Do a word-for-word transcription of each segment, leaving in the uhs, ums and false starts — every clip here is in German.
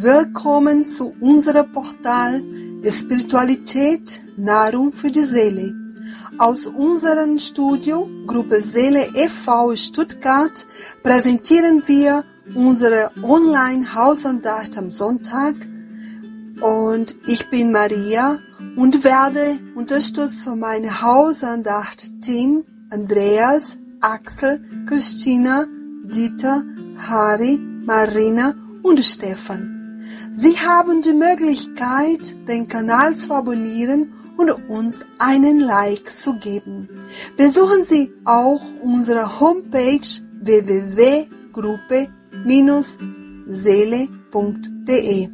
Willkommen zu unserem Portal Spiritualität, Nahrung für die Seele. Aus unserem Studio Gruppe Seele e V Stuttgart präsentieren wir unsere Online-Hausandacht am Sonntag. Und ich bin Maria und werde unterstützt von meinem Hausandacht-Team Andreas, Axel, Christina, Dieter, Harry, Marina und Stefan. Sie haben die Möglichkeit, den Kanal zu abonnieren und uns einen Like zu geben. Besuchen Sie auch unsere Homepage w w w punkt gruppe seele punkt de.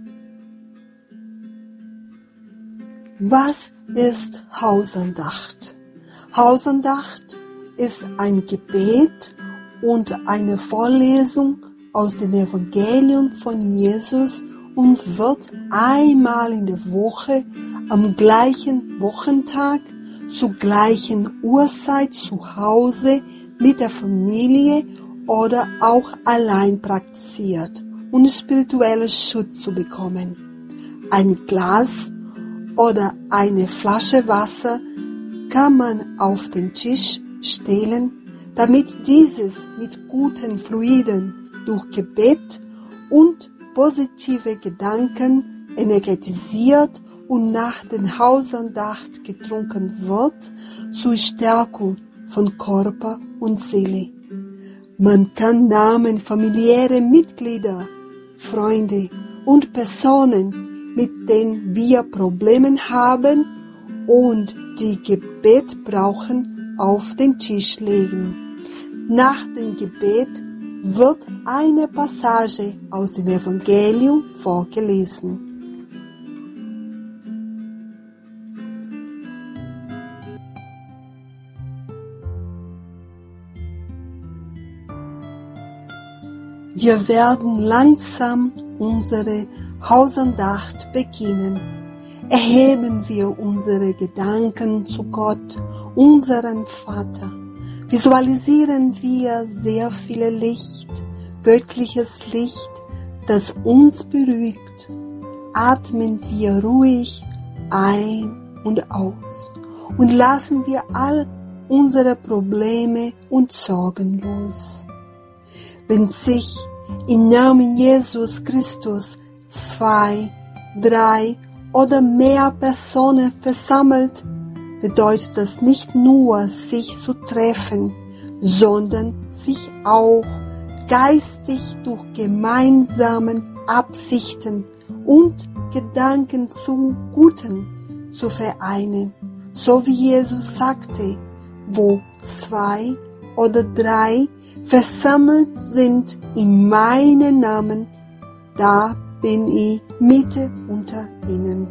Was ist Hausandacht? Hausandacht ist ein Gebet und eine Vorlesung aus dem Evangelium von Jesus und wird einmal in der Woche am gleichen Wochentag zur gleichen Uhrzeit zu Hause mit der Familie oder auch allein praktiziert, um spirituellen Schutz zu bekommen. Ein Glas oder eine Flasche Wasser kann man auf den Tisch stellen, damit dieses mit guten Fluiden durch Gebet und positive Gedanken energetisiert und nach der Hausandacht getrunken wird, zur Stärkung von Körper und Seele. Man kann Namen familiäre Mitglieder, Freunde und Personen, mit denen wir Probleme haben und die Gebet brauchen, auf den Tisch legen. Nach dem Gebet wird eine Passage aus dem Evangelium vorgelesen. Wir werden langsam unsere Hausandacht beginnen. Erheben wir unsere Gedanken zu Gott, unserem Vater. Visualisieren wir sehr viel Licht, göttliches Licht, das uns beruhigt. Atmen wir ruhig ein und aus und lassen wir all unsere Probleme und Sorgen los. Wenn sich im Namen Jesus Christus zwei, drei oder mehr Personen versammelt, bedeutet das nicht nur, sich zu treffen, sondern sich auch geistig durch gemeinsame Absichten und Gedanken zum Guten zu vereinen. So wie Jesus sagte, wo zwei oder drei versammelt sind in meinem Namen, da bin ich Mitte unter ihnen.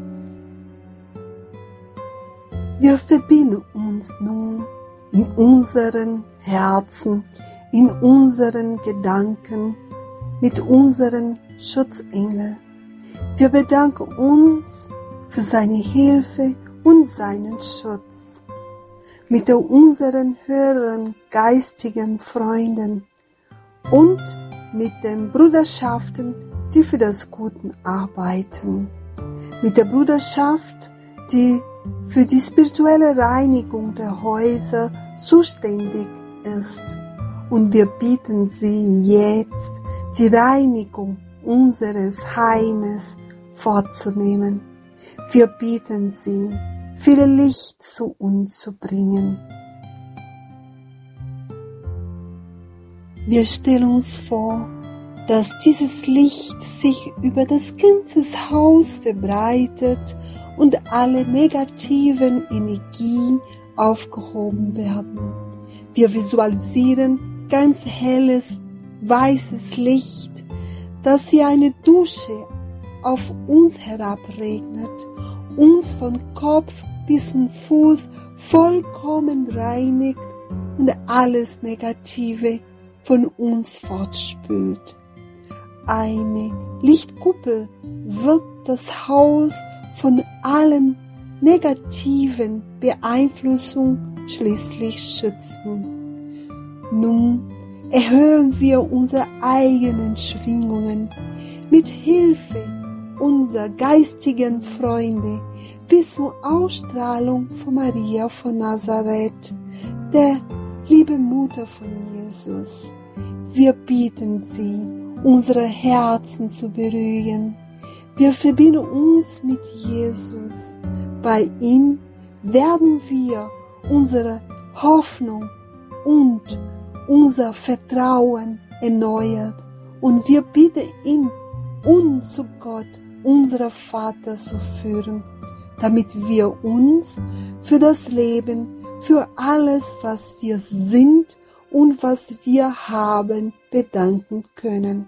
Wir verbinden uns nun in unseren Herzen, in unseren Gedanken mit unseren Schutzengeln. Wir bedanken uns für seine Hilfe und seinen Schutz. Mit unseren höheren geistigen Freunden und mit den Bruderschaften, die für das Gute arbeiten. Mit der Bruderschaft, die für die spirituelle Reinigung der Häuser zuständig ist. Und wir bitten Sie jetzt, die Reinigung unseres Heimes vorzunehmen. Wir bitten Sie, viel Licht zu uns zu bringen. Wir stellen uns vor, dass dieses Licht sich über das ganze Haus verbreitet und alle negativen Energien aufgehoben werden. Wir visualisieren ganz helles, weißes Licht, das wie eine Dusche auf uns herabregnet, uns von Kopf bis zum Fuß vollkommen reinigt und alles Negative von uns fortspült. Eine Lichtkuppel wird das Haus von allen negativen Beeinflussungen schließlich schützen. Nun erhöhen wir unsere eigenen Schwingungen mit Hilfe unsere geistigen Freunde bis zur Ausstrahlung von Maria von Nazareth, der liebe Mutter von Jesus. Wir bitten Sie, unsere Herzen zu beruhigen. Wir verbinden uns mit Jesus. Bei ihm werden wir unsere Hoffnung und unser Vertrauen erneuert. Und wir bitten ihn, uns zu Gott, unserem Vater, zu führen, damit wir uns für das Leben, für alles, was wir sind und was wir haben, bedanken können.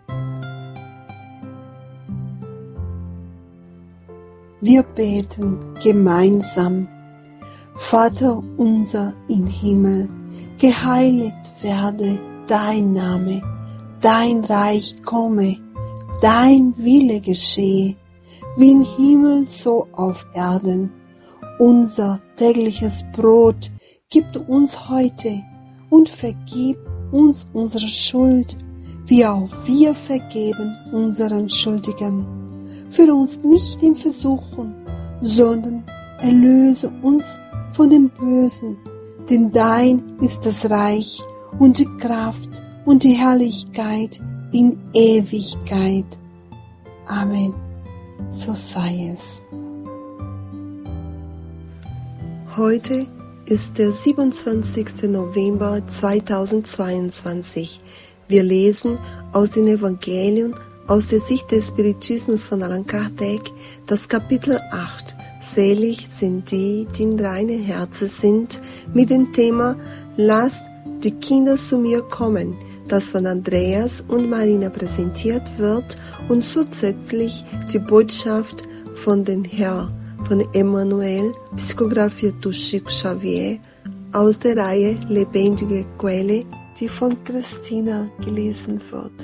Wir beten gemeinsam. Vater unser im Himmel, geheiligt werde dein Name, dein Reich komme, dein Wille geschehe, wie im Himmel so auf Erden. Unser tägliches Brot gib uns heute und vergib uns unsere Schuld, wie auch wir vergeben unseren Schuldigen. Führe uns nicht in Versuchung, sondern erlöse uns von dem Bösen, denn dein ist das Reich und die Kraft und die Herrlichkeit in Ewigkeit. Amen. So sei es. Heute ist der siebenundzwanzigster November zweitausendzweiundzwanzig. Wir lesen aus dem Evangelium aus der Sicht des Spiritismus von Allan Kardec, das Kapitel acht. Selig sind die, die in reinen Herzen sind, mit dem Thema Lasst die Kinder zu mir kommen, das von Andreas und Marina präsentiert wird und zusätzlich die Botschaft von den Herrn von Emmanuel, Psychographie durch Chico Xavier, aus der Reihe Lebendige Quelle, die von Christina gelesen wird.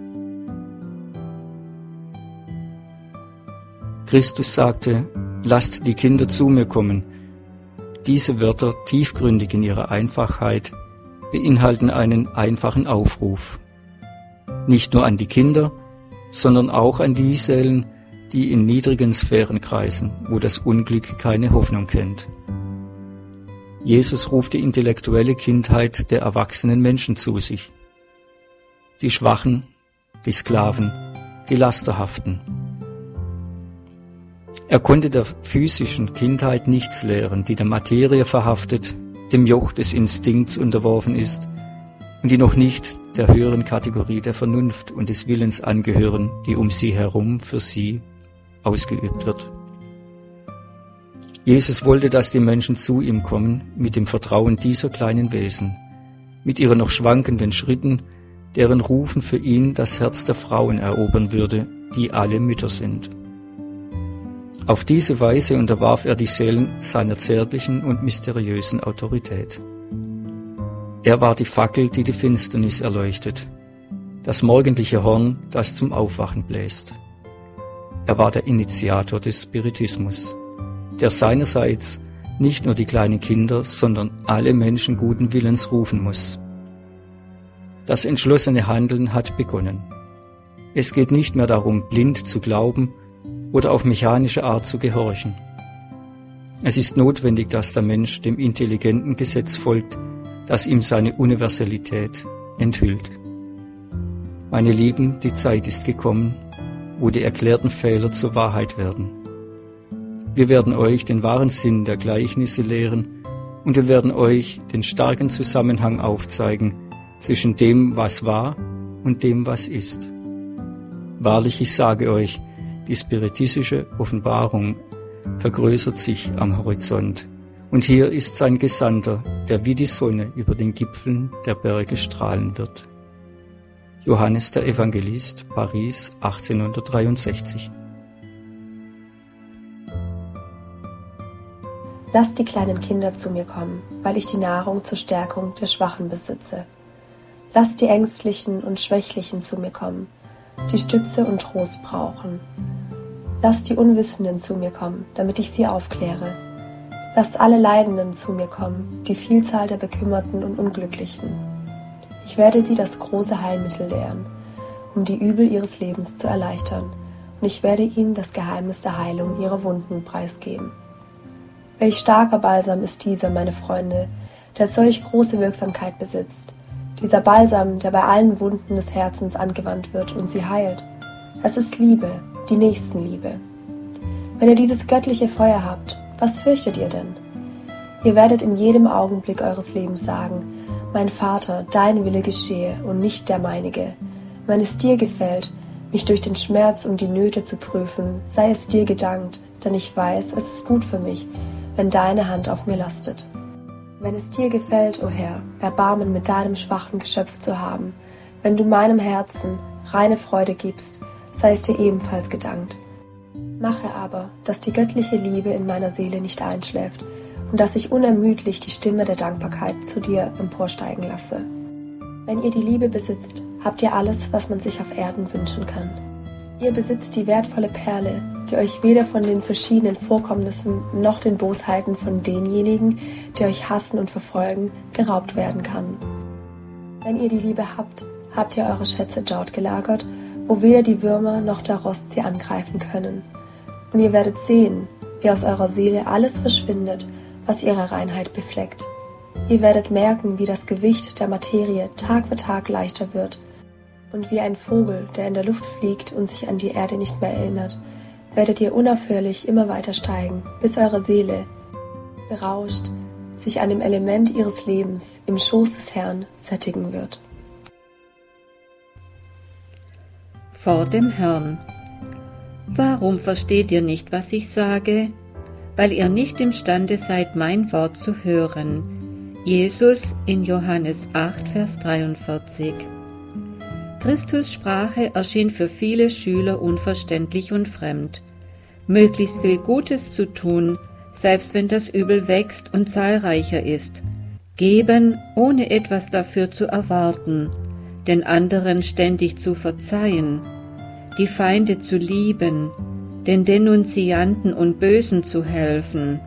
Christus sagte, lasst die Kinder zu mir kommen. Diese Wörter, tiefgründig in ihrer Einfachheit, beinhalten einen einfachen Aufruf. Nicht nur an die Kinder, sondern auch an die Seelen, die in niedrigen Sphären kreisen, wo das Unglück keine Hoffnung kennt. Jesus ruft die intellektuelle Kindheit der erwachsenen Menschen zu sich. Die Schwachen, die Sklaven, die Lasterhaften. Er konnte der physischen Kindheit nichts lehren, die der Materie verhaftet, dem Joch des Instinkts unterworfen ist und die noch nicht der höheren Kategorie der Vernunft und des Willens angehören, die um sie herum für sie ausgeübt wird. Jesus wollte, dass die Menschen zu ihm kommen mit dem Vertrauen dieser kleinen Wesen, mit ihren noch schwankenden Schritten, deren Rufen für ihn das Herz der Frauen erobern würde, die alle Mütter sind. Auf diese Weise unterwarf er die Seelen seiner zärtlichen und mysteriösen Autorität. Er war die Fackel, die die Finsternis erleuchtet, das morgendliche Horn, das zum Aufwachen bläst. Er war der Initiator des Spiritismus, der seinerseits nicht nur die kleinen Kinder, sondern alle Menschen guten Willens rufen muss. Das entschlossene Handeln hat begonnen. Es geht nicht mehr darum, blind zu glauben oder auf mechanische Art zu gehorchen. Es ist notwendig, dass der Mensch dem intelligenten Gesetz folgt, das ihm seine Universalität enthüllt. Meine Lieben, die Zeit ist gekommen, wo die erklärten Fehler zur Wahrheit werden. Wir werden euch den wahren Sinn der Gleichnisse lehren und wir werden euch den starken Zusammenhang aufzeigen zwischen dem, was war und dem, was ist. Wahrlich, ich sage euch, die spiritistische Offenbarung vergrößert sich am Horizont und hier ist sein Gesandter, der wie die Sonne über den Gipfeln der Berge strahlen wird. Johannes der Evangelist, Paris, achtzehnhundertdreiundsechzig. Lasst die kleinen Kinder zu mir kommen, weil ich die Nahrung zur Stärkung der Schwachen besitze. Lasst die Ängstlichen und Schwächlichen zu mir kommen, die Stütze und Trost brauchen. Lasst die Unwissenden zu mir kommen, damit ich sie aufkläre. Lasst alle Leidenden zu mir kommen, die Vielzahl der Bekümmerten und Unglücklichen. Ich werde sie das große Heilmittel lehren, um die Übel ihres Lebens zu erleichtern und ich werde ihnen das Geheimnis der Heilung ihrer Wunden preisgeben. Welch starker Balsam ist dieser, meine Freunde, der solch große Wirksamkeit besitzt. Dieser Balsam, der bei allen Wunden des Herzens angewandt wird und sie heilt. Es ist Liebe, die Nächstenliebe. Wenn ihr dieses göttliche Feuer habt, was fürchtet ihr denn? Ihr werdet in jedem Augenblick eures Lebens sagen, mein Vater, dein Wille geschehe und nicht der meinige. Wenn es dir gefällt, mich durch den Schmerz und die Nöte zu prüfen, sei es dir gedankt, denn ich weiß, es ist gut für mich, wenn deine Hand auf mir lastet. Wenn es dir gefällt, o Herr, Erbarmen mit deinem schwachen Geschöpf zu haben, wenn du meinem Herzen reine Freude gibst, sei es dir ebenfalls gedankt. Mache aber, dass die göttliche Liebe in meiner Seele nicht einschläft und dass ich unermüdlich die Stimme der Dankbarkeit zu dir emporsteigen lasse. Wenn ihr die Liebe besitzt, habt ihr alles, was man sich auf Erden wünschen kann. Ihr besitzt die wertvolle Perle, die euch weder von den verschiedenen Vorkommnissen noch den Bosheiten von denjenigen, die euch hassen und verfolgen, geraubt werden kann. Wenn ihr die Liebe habt, habt ihr eure Schätze dort gelagert, wo weder die Würmer noch der Rost sie angreifen können. Und ihr werdet sehen, wie aus eurer Seele alles verschwindet, was ihre Reinheit befleckt. Ihr werdet merken, wie das Gewicht der Materie Tag für Tag leichter wird. Und wie ein Vogel, der in der Luft fliegt und sich an die Erde nicht mehr erinnert, werdet ihr unaufhörlich immer weiter steigen, bis eure Seele, berauscht, sich an dem Element ihres Lebens im Schoß des Herrn sättigen wird. Vor dem Herrn. Warum versteht ihr nicht, was ich sage? Weil ihr nicht imstande seid, mein Wort zu hören. Jesus in Johannes acht, Vers dreiundvierzig. Christus' Sprache erschien für viele Schüler unverständlich und fremd. Möglichst viel Gutes zu tun, selbst wenn das Übel wächst und zahlreicher ist. Geben, ohne etwas dafür zu erwarten. Den anderen ständig zu verzeihen. Die Feinde zu lieben. Den Denunzianten und Bösen zu helfen.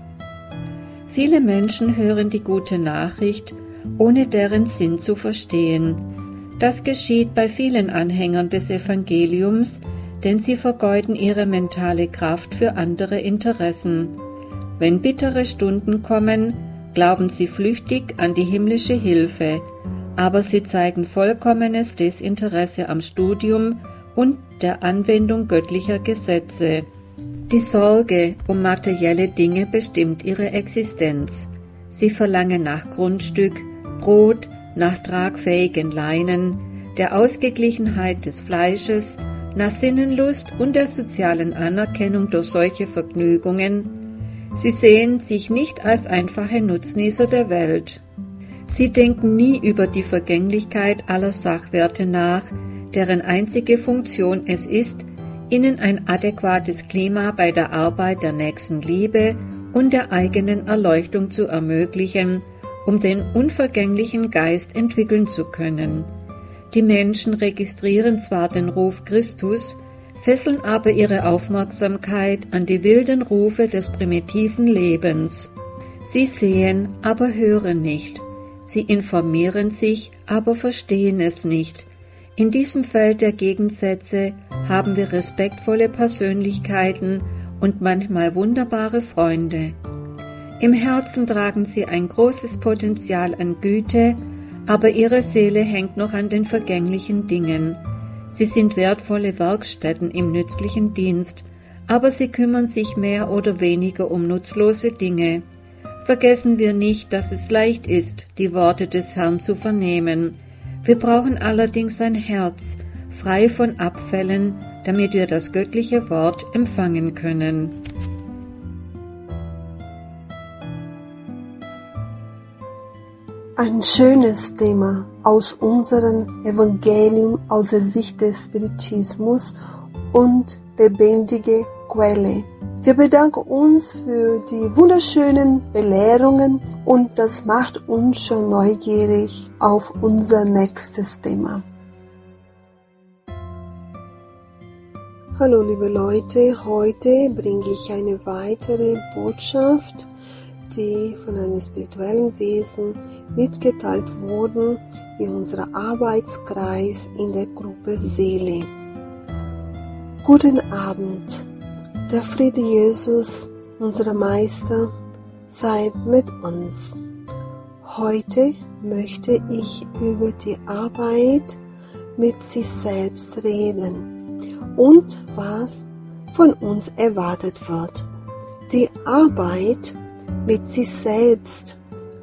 Viele Menschen hören die gute Nachricht, ohne deren Sinn zu verstehen. Das geschieht bei vielen Anhängern des Evangeliums, denn sie vergeuden ihre mentale Kraft für andere Interessen. Wenn bittere Stunden kommen, glauben sie flüchtig an die himmlische Hilfe, aber sie zeigen vollkommenes Desinteresse am Studium und der Anwendung göttlicher Gesetze. Die Sorge um materielle Dinge bestimmt ihre Existenz. Sie verlangen nach Grundstück, Brot, nach tragfähigen Leinen, der Ausgeglichenheit des Fleisches, nach Sinnenlust und der sozialen Anerkennung durch solche Vergnügungen. Sie sehen sich nicht als einfache Nutznießer der Welt. Sie denken nie über die Vergänglichkeit aller Sachwerte nach, deren einzige Funktion es ist, ihnen ein adäquates Klima bei der Arbeit der Nächstenliebe und der eigenen Erleuchtung zu ermöglichen, um den unvergänglichen Geist entwickeln zu können. Die Menschen registrieren zwar den Ruf Christus, fesseln aber ihre Aufmerksamkeit an die wilden Rufe des primitiven Lebens. Sie sehen, aber hören nicht. Sie informieren sich, aber verstehen es nicht. In diesem Feld der Gegensätze haben wir respektvolle Persönlichkeiten und manchmal wunderbare Freunde. Im Herzen tragen sie ein großes Potenzial an Güte, aber ihre Seele hängt noch an den vergänglichen Dingen. Sie sind wertvolle Werkstätten im nützlichen Dienst, aber sie kümmern sich mehr oder weniger um nutzlose Dinge. Vergessen wir nicht, dass es leicht ist, die Worte des Herrn zu vernehmen. Wir brauchen allerdings ein Herz, frei von Abfällen, damit wir das göttliche Wort empfangen können. Ein schönes Thema aus unserem Evangelium aus der Sicht des Spiritismus und lebendige Quelle. Wir bedanken uns für die wunderschönen Belehrungen und das macht uns schon neugierig auf unser nächstes Thema. Hallo liebe Leute, heute bringe ich eine weitere Botschaft, die von einem spirituellen Wesen mitgeteilt wurde in unserem Arbeitskreis in der Gruppe Seele. Guten Abend. Der Friede Jesus, unser Meister, sei mit uns. Heute möchte ich über die Arbeit mit sich selbst reden und was von uns erwartet wird. Die Arbeit mit sich selbst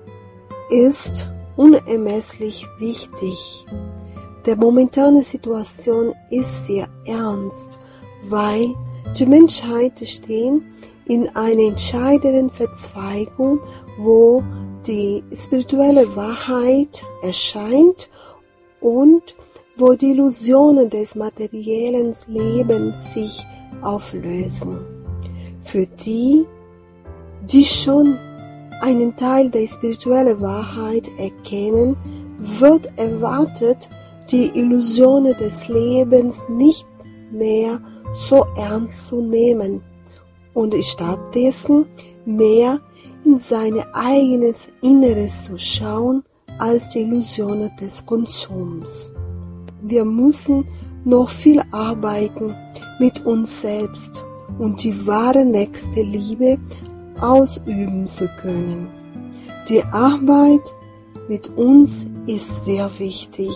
ist unermesslich wichtig. Die momentane Situation ist sehr ernst, weil die Menschheit steht in einer entscheidenden Verzweigung, wo die spirituelle Wahrheit erscheint und wo die Illusionen des materiellen Lebens sich auflösen. Für die, die schon einen Teil der spirituellen Wahrheit erkennen, wird erwartet, die Illusionen des Lebens nicht mehr so ernst zu nehmen und stattdessen mehr in sein eigenes Inneres zu schauen als die Illusionen des Konsums. Wir müssen noch viel arbeiten mit uns selbst und die wahre nächste Liebe ausüben zu können. Die Arbeit mit uns ist sehr wichtig.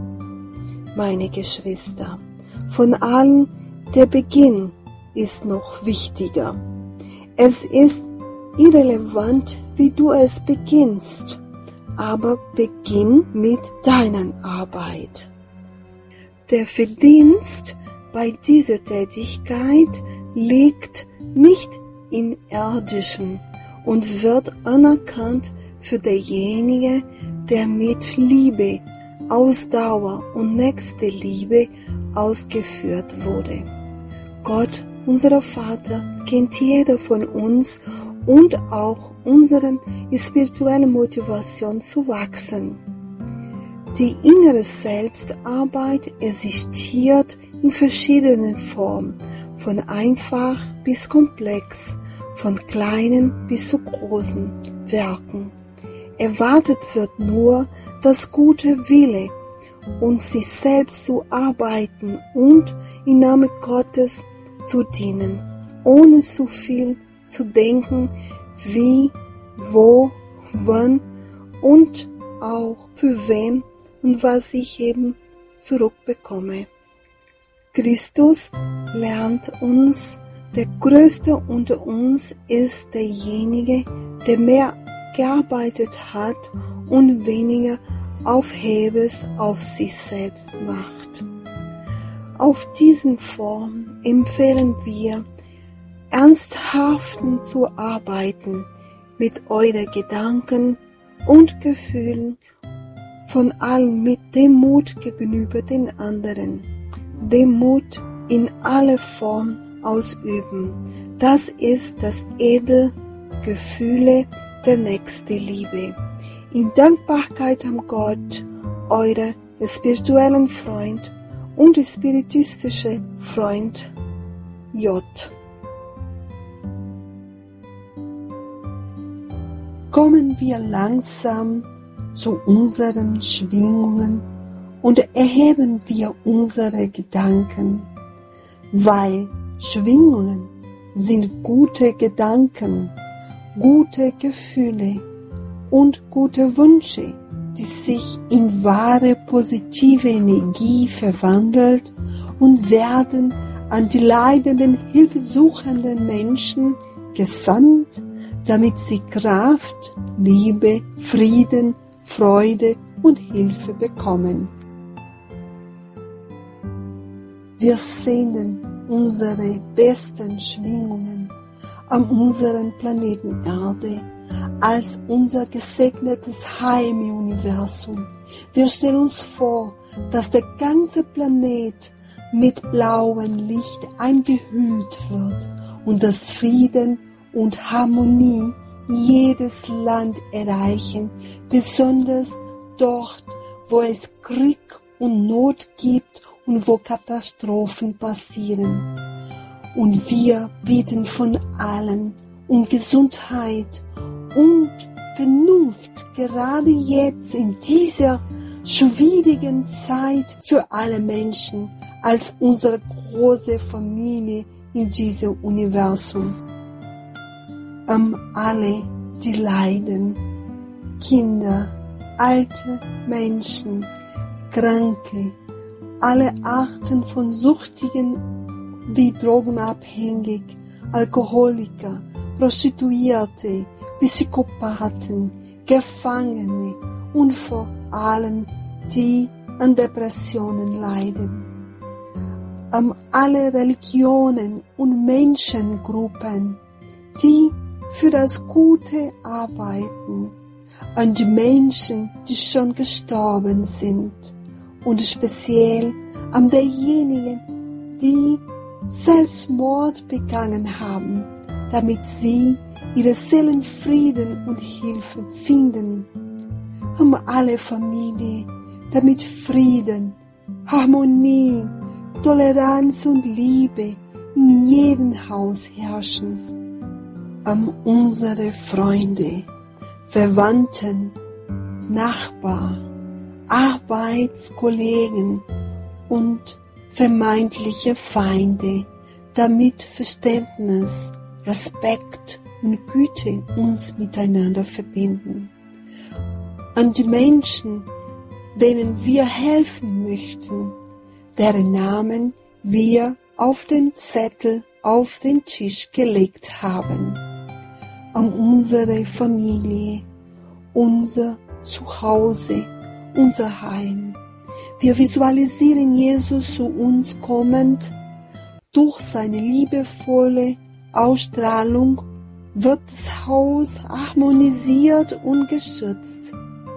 Meine Geschwister, von allem der Beginn ist noch wichtiger. Es ist irrelevant, wie du es beginnst, aber beginn mit deiner Arbeit. Der Verdienst bei dieser Tätigkeit liegt nicht in Irdischen und wird anerkannt für derjenige, der mit Liebe, Ausdauer und nächste Liebe ausgeführt wurde. Gott, unser Vater, kennt jeder von uns und auch unsere spirituelle Motivation zu wachsen. Die innere Selbstarbeit existiert in verschiedenen Formen, von einfach bis komplex, von kleinen bis zu großen Werken. Erwartet wird nur das gute Wille und sich selbst zu arbeiten und im Namen Gottes zu dienen, ohne zu viel zu denken, wie, wo, wann und auch für wen und was ich eben zurückbekomme. Christus lernt uns, der Größte unter uns ist derjenige, der mehr gearbeitet hat und weniger Aufhebes auf sich selbst macht. Auf diesen Form empfehlen wir, ernsthaft zu arbeiten mit euren Gedanken und Gefühlen, von allem mit Demut gegenüber den anderen. Demut in aller Form ausüben. Das ist das edle Gefühle der nächsten Liebe. In Dankbarkeit an Gott, euer spirituellen Freund und spiritistischer Freund J. Kommen wir langsam zu unseren Schwingungen und erheben wir unsere Gedanken, weil Schwingungen sind gute Gedanken, gute Gefühle und gute Wünsche, die sich in wahre positive Energie verwandelt und werden an die leidenden, hilfesuchenden Menschen gesandt, damit sie Kraft, Liebe, Frieden, Freude und Hilfe bekommen. Wir senden unsere besten Schwingungen an unseren Planeten Erde als unser gesegnetes Heim im Universum. Wir stellen uns vor, dass der ganze Planet mit blauem Licht eingehüllt wird und dass Frieden und Harmonie jedes Land erreichen, besonders dort, wo es Krieg und Not gibt und wo Katastrophen passieren. Und wir bitten von allen um Gesundheit und Vernunft, gerade jetzt in dieser schwierigen Zeit für alle Menschen als unsere große Familie in diesem Universum. Um alle, die leiden, Kinder, alte Menschen, Kranke, alle Arten von Süchtigen wie Drogenabhängig, Alkoholiker, Prostituierte, Psychopathen, Gefangene und vor allem die an Depressionen leiden. Um alle Religionen und Menschengruppen, die für das Gute arbeiten, an die Menschen, die schon gestorben sind und speziell an derjenigen, die Selbstmord begangen haben, damit sie ihre Seelenfrieden und Hilfe finden, um alle Familien, damit Frieden, Harmonie, Toleranz und Liebe in jedem Haus herrschen, um unsere Freunde, Verwandten, Nachbarn, Arbeitskollegen und vermeintliche Feinde, damit Verständnis, Respekt und Güte uns miteinander verbinden. An die Menschen, denen wir helfen möchten, deren Namen wir auf den Zettel auf den Tisch gelegt haben. An unsere Familie, unser Zuhause, unser Heim. Wir visualisieren Jesus zu uns kommend. Durch seine liebevolle Ausstrahlung wird das Haus harmonisiert und geschützt.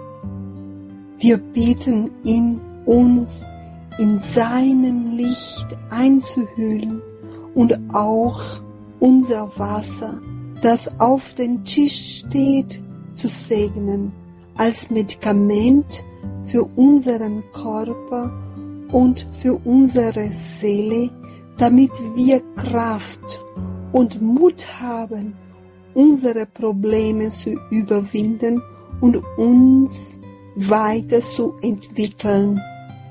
Wir bitten ihn, uns in seinem Licht einzuhüllen und auch unser Wasser, das auf dem Tisch steht, zu segnen, als Medikament für unseren Körper und für unsere Seele, damit wir Kraft und Mut haben, unsere Probleme zu überwinden und uns weiterzuentwickeln.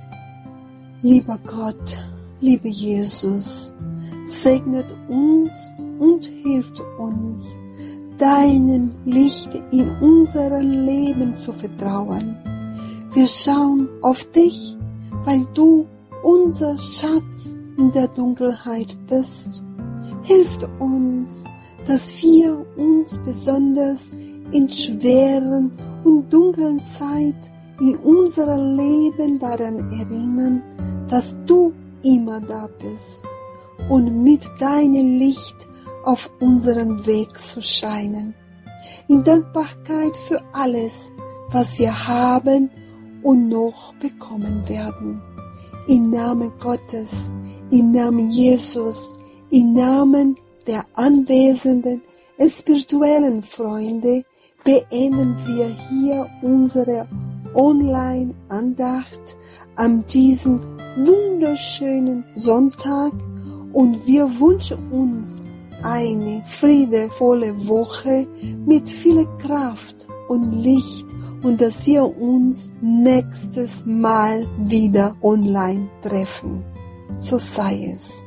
Lieber Gott, lieber Jesus, segnet uns und hilft uns, deinem Licht in unserem Leben zu vertrauen. Wir schauen auf dich, weil du unser Schatz in der Dunkelheit bist. Hilf uns, dass wir uns besonders in schweren und dunklen Zeit in unserem Leben daran erinnern, dass du immer da bist und mit deinem Licht auf unserem Weg zu scheinen. In Dankbarkeit für alles, was wir haben und noch bekommen werden. Im Namen Gottes, im Namen Jesus, im Namen der anwesenden spirituellen Freunde beenden wir hier unsere Online-Andacht an diesem wunderschönen Sonntag und wir wünschen uns eine friedevolle Woche mit viel Kraft und Licht und dass wir uns nächstes Mal wieder online treffen. So sei es.